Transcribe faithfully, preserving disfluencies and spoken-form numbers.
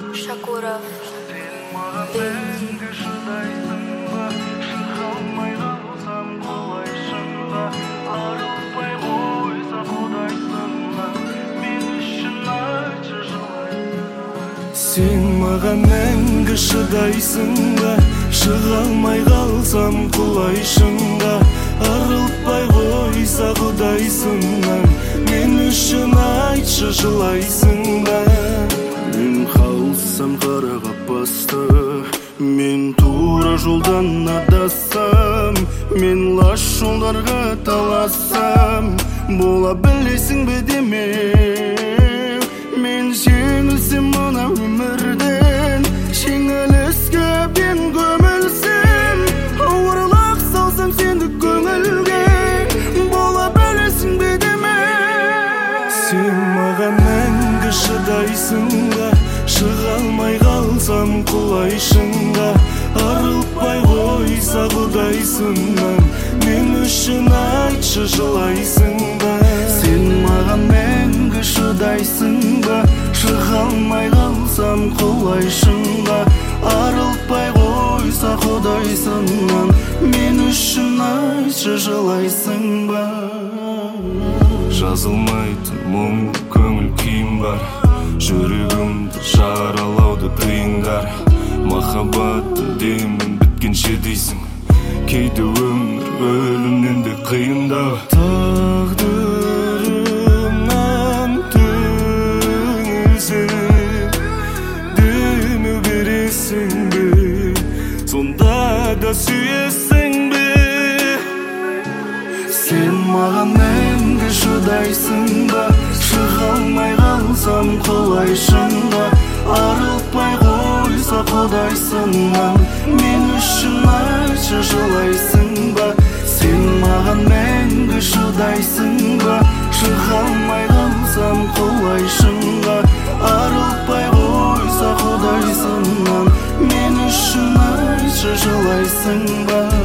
Шакуров. Сен маған мәңгі шыдайсың ба, шыға алмай қалсам құлайшың ба, арылтпай қойса құдайсыңнан, мен үшін айтшы жылайсың ба. Мен қалсам қараға басты, мен тура жолдан адассам, мен лас жолдарға талассам, бола білесің бе демеу, мен жеңілсем мына өмірден, жеңіліске мен көмілсем, ауырлық салсам сенді көңілге, бола білесің бе демеу. Сен маған мәңгі шыдайсың ба, шыға алмай қалсам құлайшың ба, арылтпай қойса құдайсыңнан, мен үшін айтшы жылайсың ба. Сен маған мәңгі шыдайсың ба, шыға алмай қалсам құлайшың ба, арылтпай қойса құдайсыңнан, мен үшін айтшы жылайсың ба. Жазылмайтын мұң көңіл күйім бар, жүрегімді жаралауды тыйыңдар, махаббаттың демін біткенше дейсің, кейде өмір өлімнен де қиындау. Тағдырымнан түңілсем, демеу бересің бе, сонда да сүйесің бе. Сен маған мәңгі шыдайсың ба, шыға алмай қалсам құлайшың ба, арылтпай қойса құдайсыңнан, мен үшін айтшы жылайсың ба. Сен маған мәңгі шыдайсың ба, шыға алмай қалсам құлайшың ба, арылтпай қойса құдайсыңнан, мен үшін айтшы жылайсың ба.